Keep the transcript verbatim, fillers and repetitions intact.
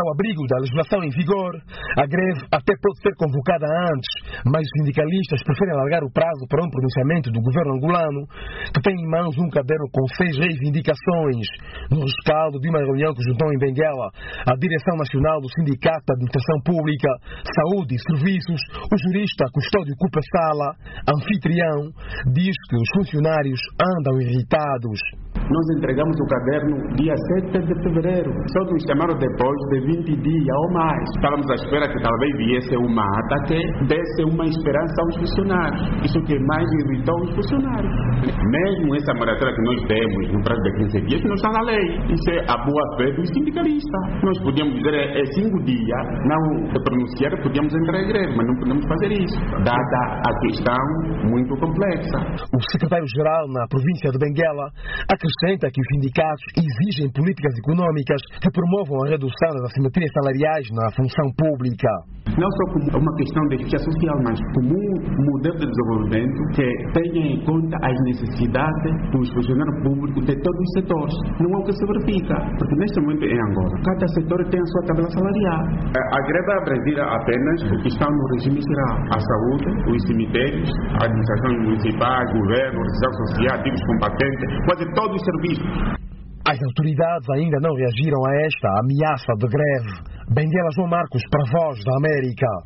ao abrigo da legislação em vigor, a greve até pode ser convocada antes, mas os sindicalistas preferem alargar o prazo para um pronunciamento do governo angolano, que tem em mãos um caderno com seis reivindicações, no rescaldo de uma reunião que juntou em Benguela a Direção Nacional do Sindicato de Administração Pública, Saúde e Serviços. O jurista Custódio Cupa Sala, anfitrião, diz que os funcionários andam irritados. Nós entregamos o caderno dia sete de fevereiro. Só nos chamaram depois de vinte dias ou mais. Estávamos à espera que talvez viesse uma ata que desse uma esperança aos funcionários. Isso que mais irritou os funcionários. Mesmo essa moratória que nós temos no prazo de quinze dias, não está na lei. Isso é a boa-fé dos sindicalistas. Nós podíamos dizer é cinco dias, não pronunciar, podíamos entrar em greve, mas não podemos fazer isso, dada a questão muito complexa. O secretário-geral na província de Benguela acrescenta que os sindicatos exigem políticas econômicas que promovam a redução das assimetrias salariais na função pública. Não só como uma questão de justiça social, mas como um modelo de desenvolvimento que tenha em conta as necessidades dos funcionários públicos de todos os setores. Não é o que se verifica, porque neste momento em Angola, cada setor tem a sua tabela salarial. A greve abrangirá apenas o que está no regime geral: a saúde, os cemitérios, a administração municipal, o governo, a organização social, ativos com patente, quase todos os serviços. As autoridades ainda não reagiram a esta ameaça de greve. Benguela João Marcos, para a Voz da América.